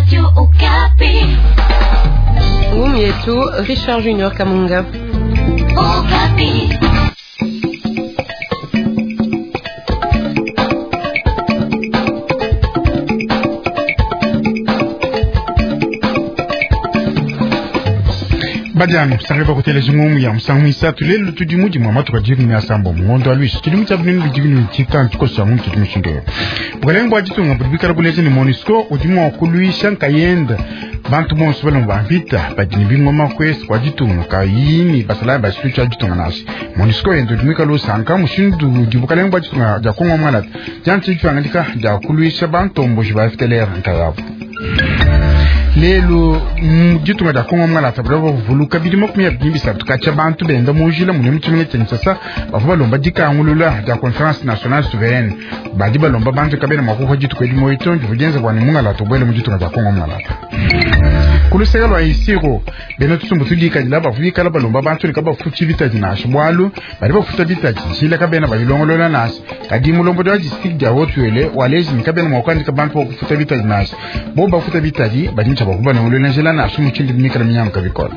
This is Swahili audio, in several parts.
Radio Okapi. Yetu Richard Junior Kamunga. Okapi. Badiano, sareba ko telejimu ya msamisa tulele tudimuji mama tukajiri ni asambo mwondo alwish kidimu chabini bijigini chita tuko samu kidimu shindo bukalengo ajitunga budbikara buleje ni Monisco udimu okuluisha nkayenda bantu bonso balo bambita badini bingoma kwesi kwajitunga kayini basala basitu ajitunga nasi Monisco endo dumika lo sanka mushindu dibukalengo ajitunga jakongo mwana janti twangandika jakuluisha bantu mboji bafitelera nkayabo lelo jitunga da kongo mala tabrabo vuluka bidimo kumya bimbisa tukacha bantu benda mujila munemu chimene tensasa bavuba lomba dikangulula da conference nationale souveraine badiba lomba bantu kabena makuho jitu kwedimo ito njujenza bwani munga la tobwele mujitunga da kongo mala kuluselo ayisiko bena tusumbu tudika dilaba vuyika laba lomba bantu likaba fuchi vita dinash bwalu badiba futa vita chile kabena bayilongolola nas kadimu lombo da district da hotwele walezi nikabena mwakandika bantu futa vita dinash boba futa vita di badin bakuba na ulele njela na asumu chindi mikala minyama kabikola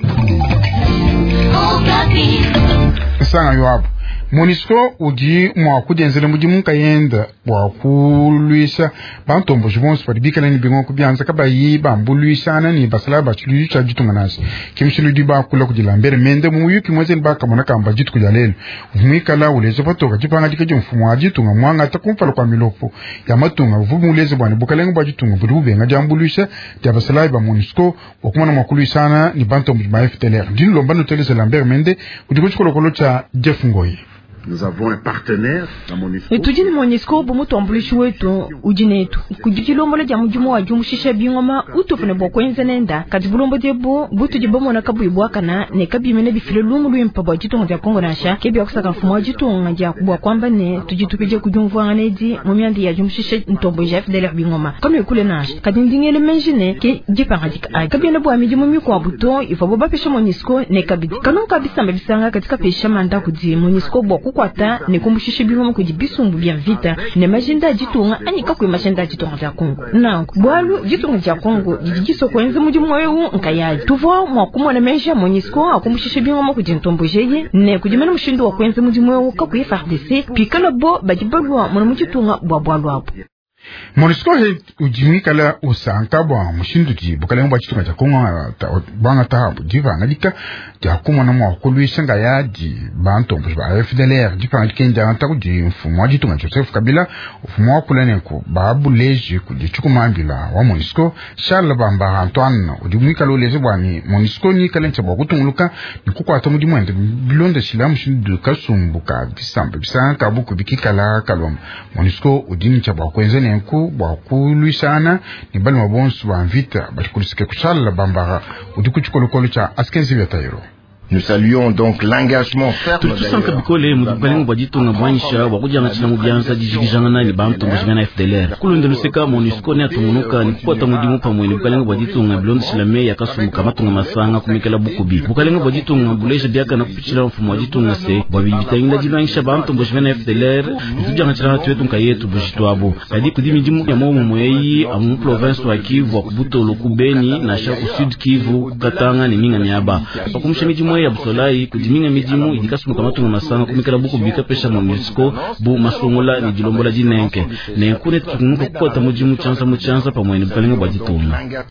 sanga yuwabu Monisco uji mwakudenzele mujimu kayenda wakuluisha bantombo jibonsi padibikala ni bingo kubianza kabayi bambuluisha ni basala bachulu cha jitunga nasi kimshulu diba kula kujilambere mende muyuki mweze nbaka monaka amba jitu kujalelo vumikala uleze patoka jipanga dikaji mfumu wa jitunga mwanga takumfalo kwa milopo ya matunga vumu uleze bwani bukalengu bajitunga budube nga jambuluisha dia basala ba Monisco wakumana mwakuluisha ni bantombo jiba FTLR dinu lombano teleze lambere mende udikuchukolo kolo cha Jeff Ngoyi. Nous avons un partenaire dans Monisco. Etujini Monisco bomuto ambulishi wetu ujinetu kujikilombola ja mujumu wa jumushisha bingoma utufune bokwenze nenda katibulombo debo butu jibomo na kabu ibwakana ne kabimene bifile lumu lwempa bwa jitongo ja Kongo nasha kebya kusaka mfumo wa jitongo ja kubwa kwamba ne tujitupeje kujumvwa nedi mumyandi ya jumushisha ntombo ja FDLR bingoma kama yekule nasha kadindingele menjine ke jipanga dika kabiyana bwa mijumu mikwa buto ifabo bapesha Monisco ne kabidi kanon kabisa mbisanga katika pesha manda kudi Monisco bwa kwata ne kumbushishe bingoma kujibisumbu bya vita ne majenda jitunga anika kwe majenda jitunga ja Kongo na bwalu jitunga ja Kongo jijiso kwenze mujimu wewu nkayaji tuvo mwakumwa na mesha Monisco akumbushishe bingoma kujintombo jeye ne kujimena mushindu wa kwenze mujimu wewu kakwe FARDC pikala bo bajibalwa mwana mujitunga bwa bwalu hapo Monisco ujimikala usanka bwa mushindu ji bukalengo bachitunga cha Kongo banga tahabu diva ngadika ja kumona mwakuluisha ngayaji bantombo ba FDLR dipa ngikenda antaku di mfumo ajitunga Joseph Kabila mfumo wakulene ko babu leji kujichukumambila wa Monisco Charles Bamba Antoine ujimikala uleze bwani Monisco ni kalencha bwa kutunguluka nikukwata mudimwende bilonda shila mushindu kasumbuka bisambe bisanka buku bikikala kalom Monisco udini cha bwa kwenzene nku bwakuluisana ni bali mabonsu ba vita bashikulisike kushala Bambara udikuchukolokolo cha askenzi vyatairo. Nous saluons donc l'engagement ferme tusanka bikole mubalengo bajitunga bwanisha wakujanga china mubyanza dijigijanga na ni bantu mbojana FDLR kulunde luseka Monisco ne atumunuka ni kwata mudimu pamwe ni bukalengo bajitunga bilondo shilame yakasumuka matunga masanga kumikela bukubi bukalengo bajitunga buleje byaka na kupichila mfumo wajitunga se babibita inda jilanisha bantu mbojana FDLR tujanga china twetu nkayetu bujitwabo kadi kudimi jimu ya momo moyeyi amu province wa Kivu akubuto lokubeni na shaku Sud Kivu Katanga ni minga nyaba bakumsha mijimu ya busolai kujiminga mijimu idikasumuka matunga masanga kumikela buku bika pesha Monisco bu masongola ni jilombola jinenke ne kune tukunuka kukwata mujimu chansa pamweni bukalenga bwajitunga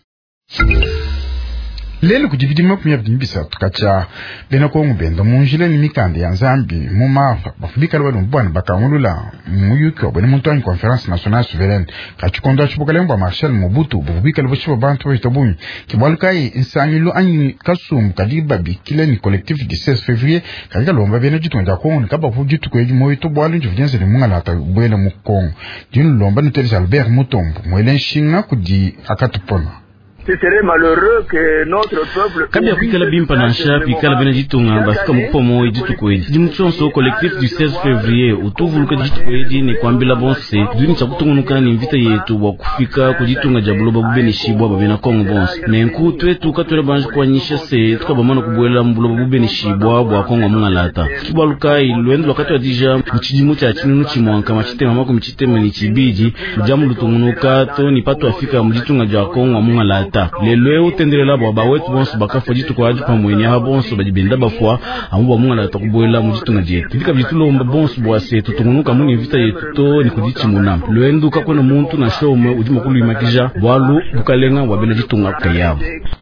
lelo kujibidima kumya bimbisa tukacha bena ko ngubenda munjile ni mikande ya Nzambi mumafa bafubika lwa mbwana bakangulula muyuko bene muntwani conference nationale souveraine kachikonda chibukalemba Marshal Mobutu bufubika lwa chibo bantu batabunyi kibalukai insanyilo anyi kasum kadiba bikile ni collectif du 16 février katika lomba bene jitunga ko kaba fujitu ko yimo ito bwalu njuvenze ni mungala ta bwele mu Kongo dinu lomba ni Albert Mutombo mwele nshinga kudi akatupona Ce serait malheureux que notre peuple kabia kwikala bimpa na nshapi kala bena jitunga basika mupomo ejitu kwedi dimuchonso collectif du 16 février utuvuluka jitu kwedi ni kwambila bonse duni chakutungunuka ni invita yetu wa kufika kujitunga jabuloba bubeni shibwa babena Kongo bonse nenku twetu katwele banji kwanyisha se tukabamana kubwela mbuloba bubeni shibwa bwa Kongo mungalata kibaluka ilwendo wakati wa dija mchijimu cha chinunu chimwanka machitema mako mchitema ni chibiji jamu lutungunuka to ni patu afika mjitunga ja Kongo mungalata lelwe utendelela baba wetu bonso bakafa jitu kwa ajipa mweni ha bonso bajibenda bafwa amuba mungalata kubwela mjitunga jetu bika bitulomba bonso bwase tutungunuka muni invita yetu to ni kudichimuna lwendo kakona muntu na shome udima kuluimakija bwalu bukalenga wabena jitunga kayabo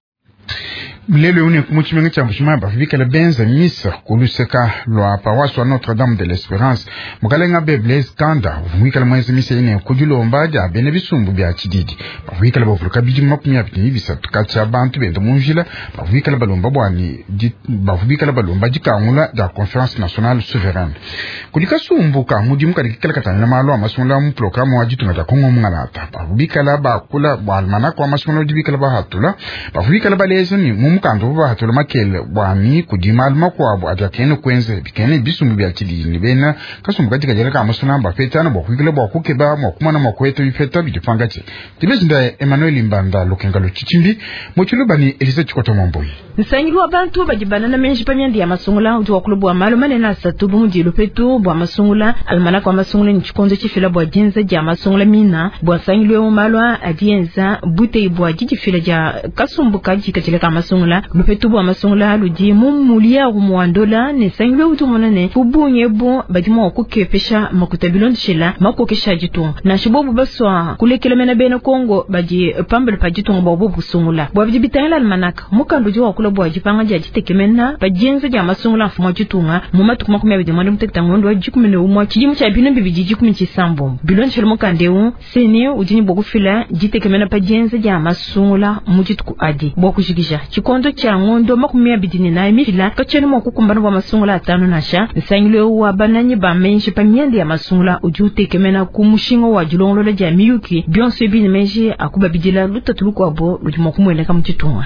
lelo une kumuchimenga cha mbushima bafika la benza misa kuluseka lwa pawaso Notre-Dame de l'Espérance mukalenga Blaise Kanda vumika la mwezi misa ine kujulomba ja bene bisumbu bya chididi bafika la bafuluka biji makumya bitini bisa tukacha bantu bendo munjila bafika la balomba bwani bafika la balomba jikangula ja Conférence Nationale Souveraine kudika sumbuka mudimu kadikala katana malo amasumula mu programme wa jitunga ja Kongo mungalata bafika la bakula bwalmana kwa amasumula dibika la bahatula bafika la baleza ni mukando ba hatolo makele bwami kudima alma kwabo atakene kwenze bikene bisumu bya chidini bena kasumbuka tikajera ka amasuna mba fetana bokwikele bokukeba mokumana mokweto bifeta bidipangache tibezinda Emmanuel Mbanda lokengalo chichimbi mochulubani Elisa Chikoto Momboyi nsangirwa abantu bajibana na menji pamyandi ya masungula uti wa kulubu wa malo manena satubu mujilo petu bwa masungula almana kwa masungula ni chikonzo chifila bwa jenza ja masungula mina bwa sangirwe umalwa adienza bute ibwa jijifila ja kasumbuka jikachileka masungula lupetu bwa masungula ludi mumulia umuandola ne sangirwe uti monane kubunye bu bajima wakukepesha makutabilon shila makokesha jitu na shibobu baswa kulekele mena bena Kongo baji pambele pa jitu ngwa bobu sungula bwa vijibitangila almanaka mukando jiwa kula bwa jipanga ja jitekemena bajenza ja masungula mfumo jitunga mumatu kumakumya bidimwande mtektangondo wa jikumene umwa chijimu cha bino bibiji jikumi chisambo bilon shilmo kandeu sene ujini bokufila jitekemena bajenza ja masungula mujituku adi bokujikisha chikondo cha ngondo makumya bidini na emifila kacheni mwakukumbana bwa masungula atano nasha nisangile wa bananyi ba menshi pamyandi ya masungula ujutekemena kumushingo wa julongolo ja miyuki bionse bini menshi akuba bidila lutatuluku abo lujimo kumweleka mchitunga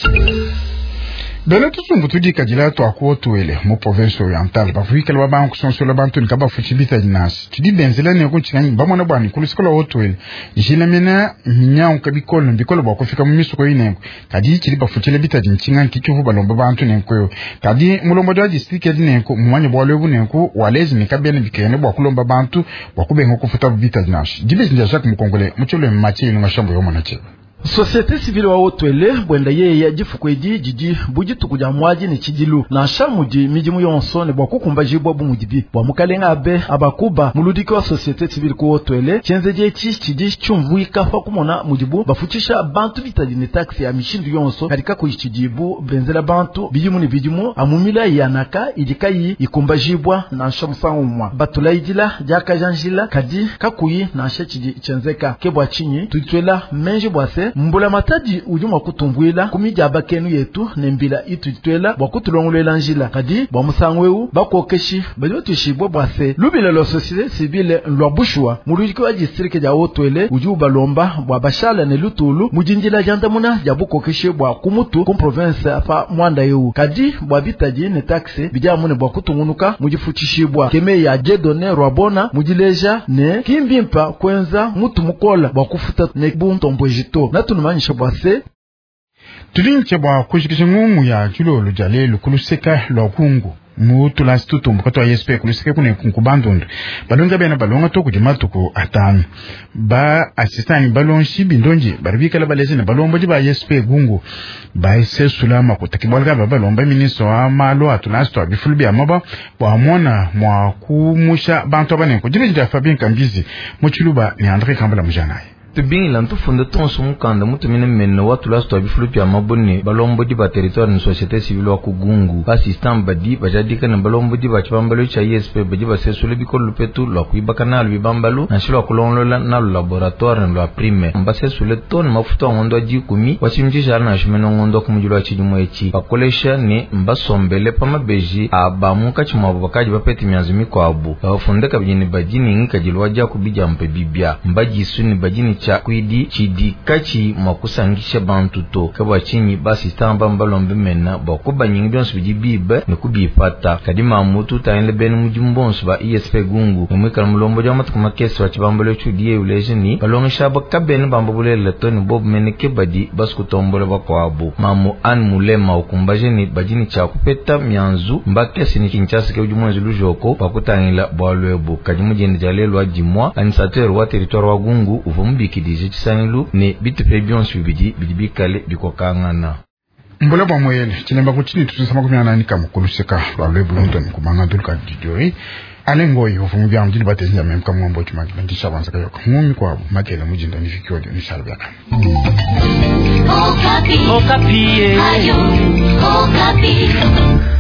Bela tusumbu tudika jila to akuotuele mu province orientale bafika la banku sonsola bantu nkaba fuchibita jinasi tudi benzela ne ko chingani bamona bwani kulisikola otuele jina mena nyau kabikolo mbikolo bwa kufika mu misuko inenko kadi chili bafuchile bita jinchinga kichuvu balomba bantu nenko kadi mulombo dwa district yadinenko mumanye bwa lebu nenko walezi nikabene bikene bwa kulomba bantu bwa kubengo kufuta bita jinasi jibe jinja Jacques Mukongole mucholo machi ngashambo yomona che Société civile wa otwele bwenda ye ya jifukweji jiji bujitu kuja mwaji ni chijilu na shamuji mijimu yonso ne bwakukumba jibwa bumujibi bwa mukalenga abe abakuba muludiki wa société civile ku otwele chenze je chiji chumvu ikafa kumona mujibu bafuchisha bantu bitadini taxi ya mishindu yonso kalika ku chijibu benzela bantu bijimu ni bijimu amumila yanaka idikayi ikumba jibwa na shamsangu mwa batula idila jaka janjila kadi kakuyi na shachiji chenzeka kebwa chinyi tutwela menje bwase mbula matadi ujuma kutumbwila kumija abakenu yetu nembila itutwela bwakutulongolela njila kadi bwa musangweu bakokeshi bajotushibwa bwase lubile lo société civile lwa bushwa mulujiki wa district ja otwele ujuba lomba bwa bashala ne lutulu mujinjila jandamuna ja bukokeshi bwa kumutu ku province apa mwanda yeu kadi bwa bitaji ne taxe bijamune bwa kutungunuka mujifuchishibwa keme ya jedone rwabona mujileja ne kimbimpa kwenza mutu mukola bwa kufuta ne buntombo jito natunumanyisha bwase tulinche bwa kushikisha ngungu ya julolo jale lukuluseka lwa kungu mutu lastitutu mbukato wa yespe kuluseka kune kunkubandondo balonga bena balonga toku jimatuku atanu ba asistani balonshi bindonji baribika la balezi na balomba jiba yespe gungu ba ese sulama kutakibwalga balomba ministro wa malo atulasto abifulubi amaba bwamona mwa kumusha bantu abanenko jibe jida Fabien Kambizi muchuluba ni Andre Kambala mujanaye tubingi lantu fonde ton sumu kanda mutu mine menne watu lasto abifulupi amabone balombo di ba territoire ni société civile wa kugungu ba system badi bajadika na balombo di ba chibambalo cha ISP badi ba sesule biko lupetu lwa kuibaka na albibambalo na shilo kulonlola na laboratoire lwa prime mba sesule ton mafuta ngondo jikumi wachimji jara na shimeno ngondo kumujulu wa chijumu echi bakolesha ni mba sombele pama beji abamuka chimabu bakaji bapeti mianzumi kwa abu fonde kabijini bajini ngika jilwaja kubija mpe bibia mba jisu ni bajini cha kwidi chidi kachi makusangisha bantu to kaba chinyi basi tamba mbalombe mena bakuba nyingi byonso bijibibe nekubifata kadima mutu tayenle ben mujimbonso ba ESP gungu nemwikala mulombo jwa matukuma kesi wa chibambalo chudiye ulejini balongisha bakabene bambabulele toni bob meneke badi baskutombola bakwabo mamu an mulema ukumbajeni bajini cha kupeta myanzu mbakesi ni Kinshasa ke ujumwezi lujoko bakutangila bwalwebo kadimujeni jalelo ajimwa administrateur wa territoire wa gungu uvumbi dije chisangilu ne bitupe byonso bidibikale bikokangana mbola bwa moyele chilemba kuchini tutusama kumyana ni kamukuluseka lwalwe bulundu kumanga dulka didori alengoyi uvumu bya mjini batezi ya memka mwambo chumaki ndisha banza kayo ngumi kwa makele mujinda nifikio ni salbaka Okapi. Okapi. Ayo. Okapi.